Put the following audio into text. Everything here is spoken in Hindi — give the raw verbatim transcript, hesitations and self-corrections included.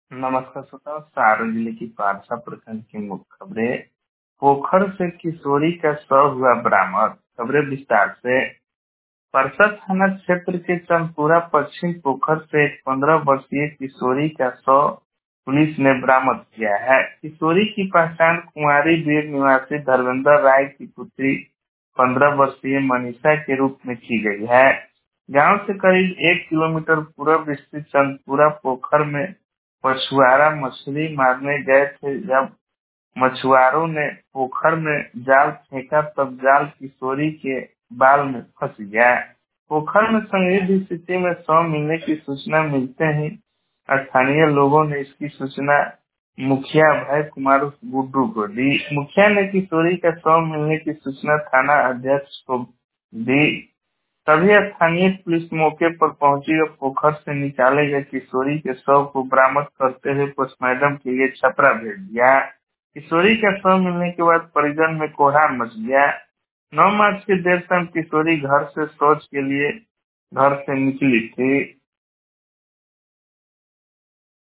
नमस्कार श्रोताओ, सारण जिले की पारसा प्रखंड की मुख्य खबरें। पोखर से किशोरी का शव हुआ बरामद। खबरें विस्तार से। परसा थाना क्षेत्र के चंदपुरा पश्चिम पोखर से एक पंद्रह वर्षीय किशोरी का शव पुलिस ने बरामद किया है। किशोरी की पहचान कुंवारी बीर निवासी धर्मेंद्र राय की पुत्री पंद्रह वर्षीय मनीषा के रूप में की गई है। गांव से करीब एक किलोमीटर पूर्व स्थित चंदपुरा पोखर में मछुआरा मछली मारने गए थे। जब मछुआरों ने पोखर में जाल फेंका तब जाल किशोरी के बाल में फंस गया। पोखर में संदिग्ध स्थिति में शव मिलने की सूचना मिलते ही स्थानीय लोगों ने इसकी सूचना मुखिया अभय कुमार उर्फ गुड्डू को दी। मुखिया ने किशोरी का शव मिलने की सूचना थाना अध्यक्ष को दी। तभी स्थानीय पुलिस मौके पर पहुंची और पोखर से निकाले गए किशोरी के शव को बरामद करते हुए पोस्टमार्टम के लिए छपरा भेज दिया। किशोरी का शव मिलने के बाद परिजन में कोहराम मच गया। नौ मार्च की देर शाम किशोरी घर से शौच के लिए घर से निकली थी।